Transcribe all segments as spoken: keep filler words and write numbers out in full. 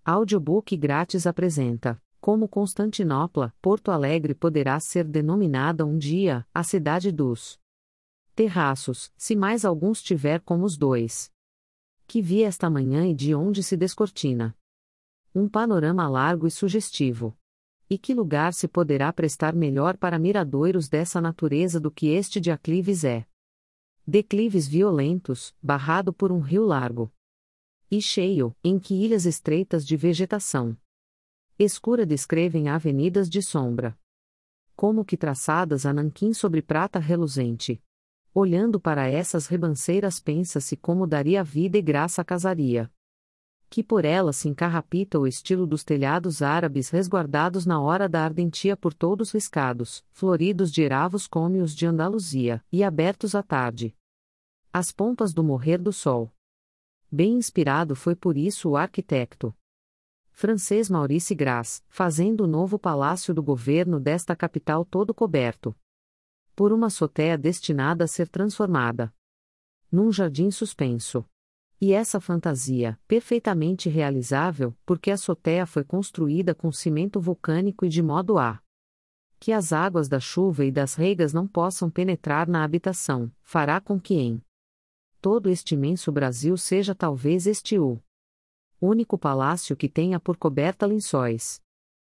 Audiobook grátis apresenta: Como Constantinopla, Porto Alegre poderá ser denominada um dia a cidade dos terraços, se mais alguns tiver como os dois que vi esta manhã e de onde se descortina um panorama largo e sugestivo. E que lugar se poderá prestar melhor para miradoiros dessa natureza do que este de aclives é? Declives violentos, barrado por um rio largo e cheio, em que ilhas estreitas de vegetação escura descrevem avenidas de sombra, como que traçadas a nanquim sobre prata reluzente. Olhando para essas ribanceiras pensa-se como daria vida e graça à casaria, que por elas se encarrapita o estilo dos telhados árabes resguardados na hora da ardentia por todos riscados, floridos de eravos cômios de Andaluzia, e abertos à tarde às pompas do morrer do sol. Bem inspirado foi por isso o arquitecto francês Maurice Gras, fazendo o novo palácio do governo desta capital todo coberto por uma azotea destinada a ser transformada num jardim suspenso. E essa fantasia, perfeitamente realizável, porque a azotea foi construída com cimento vulcânico e de modo a que as águas da chuva e das reigas não possam penetrar na habitação, fará com que em todo este imenso Brasil seja talvez este o único palácio que tenha por coberta lençóis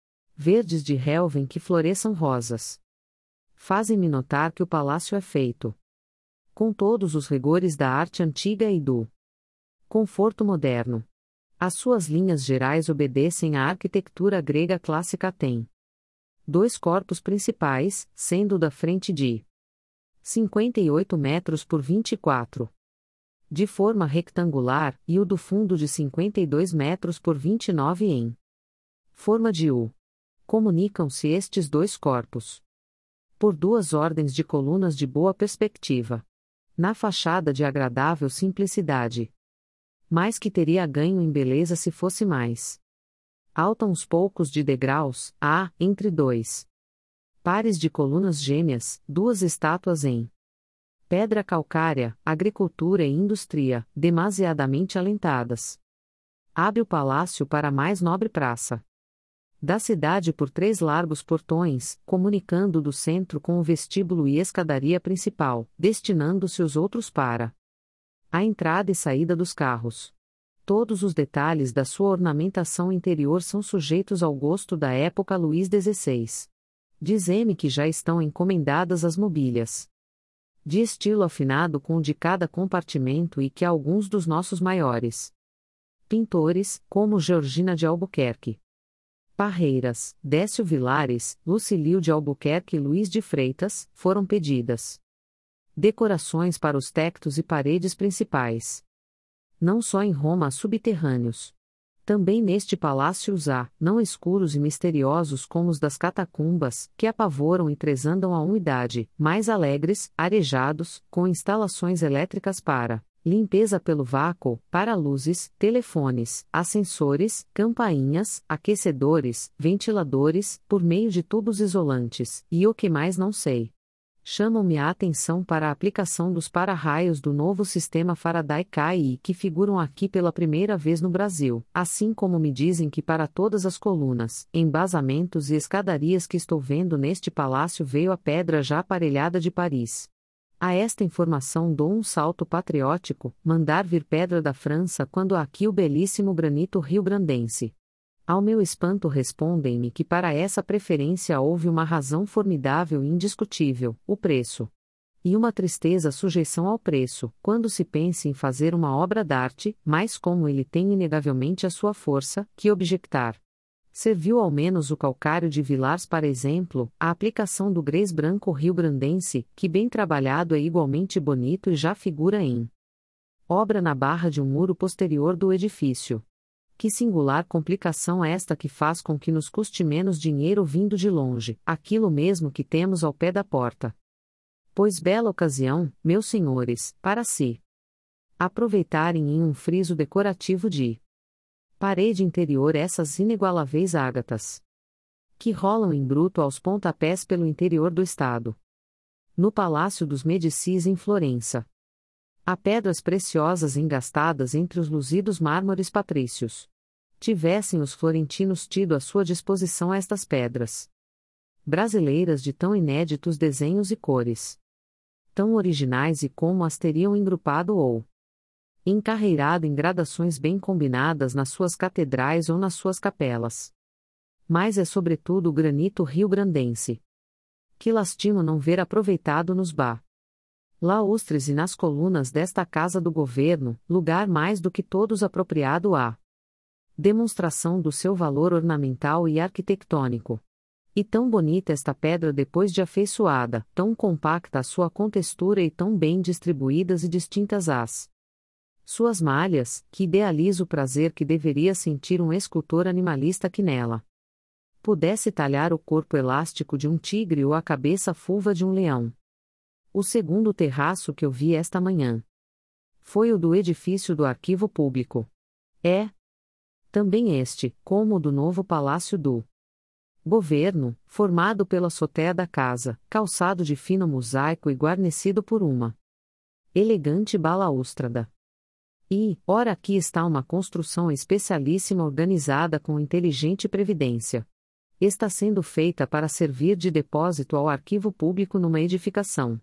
verdes de relva em que floresçam rosas. Fazem-me notar que o palácio é feito com todos os rigores da arte antiga e do conforto moderno. As suas linhas gerais obedecem à arquitetura grega clássica. Tem dois corpos principais, sendo o da frente de cinquenta e oito metros por vinte e quatro, de forma rectangular, e o do fundo de cinquenta e dois metros por vinte e nove em forma de U. Comunicam-se estes dois corpos por duas ordens de colunas de boa perspectiva, na fachada de agradável simplicidade, mas que teria ganho em beleza se fosse mais alta uns poucos de degraus, há, entre dois pares de colunas gêmeas, duas estátuas em pedra calcária, agricultura e indústria, demasiadamente alentadas. Abre o palácio para a mais nobre praça da cidade por três largos portões, comunicando do centro com o vestíbulo e escadaria principal, destinando-se os outros para a entrada e saída dos carros. Todos os detalhes da sua ornamentação interior são sujeitos ao gosto da época Luís dezesseis. Diz-me que já estão encomendadas as mobílias de estilo afinado com o de cada compartimento e que alguns dos nossos maiores pintores, como Georgina de Albuquerque Parreiras, Décio Vilares, Lucilio de Albuquerque e Luiz de Freitas, foram pedidas decorações para os tectos e paredes principais. Não só em Roma há subterrâneos. Também neste palácio os há, não escuros e misteriosos como os das catacumbas, que apavoram e tresandam a umidade, mais alegres, arejados, com instalações elétricas para limpeza pelo vácuo, para luzes, telefones, ascensores, campainhas, aquecedores, ventiladores, por meio de tubos isolantes, e o que mais não sei. Chamam-me a atenção para a aplicação dos para-raios do novo sistema Faraday-K I, que figuram aqui pela primeira vez no Brasil, assim como me dizem que para todas as colunas, embasamentos e escadarias que estou vendo neste palácio veio a pedra já aparelhada de Paris. A esta informação dou um salto patriótico, mandar vir pedra da França quando há aqui o belíssimo granito rio-grandense. Ao meu espanto respondem-me que para essa preferência houve uma razão formidável e indiscutível, o preço. E uma tristeza sujeição ao preço, quando se pensa em fazer uma obra d'arte, mas como ele tem inegavelmente a sua força, que objectar. Serviu ao menos o calcário de Vilars para exemplo, a aplicação do grés branco rio-grandense, que bem trabalhado é igualmente bonito e já figura em obra na barra de um muro posterior do edifício. Que singular complicação esta que faz com que nos custe menos dinheiro vindo de longe, aquilo mesmo que temos ao pé da porta. Pois bela ocasião, meus senhores, para si aproveitarem em um friso decorativo de parede interior essas inigualáveis ágatas que rolam em bruto aos pontapés pelo interior do estado. No Palácio dos Medicis em Florença há pedras preciosas engastadas entre os luzidos mármores patrícios. tivessem os florentinos tido à sua disposição estas pedras brasileiras de tão inéditos desenhos e cores, tão originais e como as teriam engrupado ou encarreirado em gradações bem combinadas nas suas catedrais ou nas suas capelas. Mas é sobretudo o granito rio-grandense. Que lastimo não ver aproveitado nos ba laustres e nas colunas desta casa do governo, lugar mais do que todos apropriado à demonstração do seu valor ornamental e arquitetônico. E tão bonita esta pedra depois de afeiçoada, tão compacta a sua contextura e tão bem distribuídas e distintas as suas malhas, que idealiza o prazer que deveria sentir um escultor animalista que nela pudesse talhar o corpo elástico de um tigre ou a cabeça fulva de um leão. O segundo terraço que eu vi esta manhã foi o do edifício do Arquivo Público. É também este, como o do novo Palácio do Governo, formado pela azotea da casa, calçado de fino mosaico e guarnecido por uma elegante balaustrada. E, ora, aqui está uma construção especialíssima organizada com inteligente previdência. Está sendo feita para servir de depósito ao arquivo público numa edificação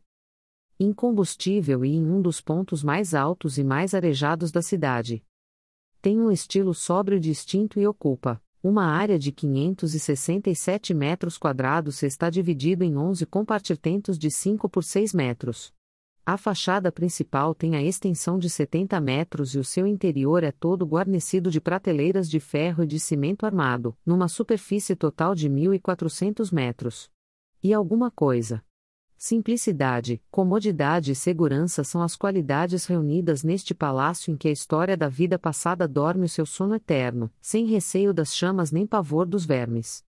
incombustível e em um dos pontos mais altos e mais arejados da cidade. Tem um estilo sóbrio e distinto e ocupa uma área de quinhentos e sessenta e sete metros quadrados e está dividido em onze compartimentos de cinco por seis metros. A fachada principal tem a extensão de setenta metros e o seu interior é todo guarnecido de prateleiras de ferro e de cimento armado, numa superfície total de mil e quatrocentos metros. E alguma coisa. Simplicidade, comodidade e segurança são as qualidades reunidas neste palácio em que a história da vida passada dorme o seu sono eterno, sem receio das chamas nem pavor dos vermes.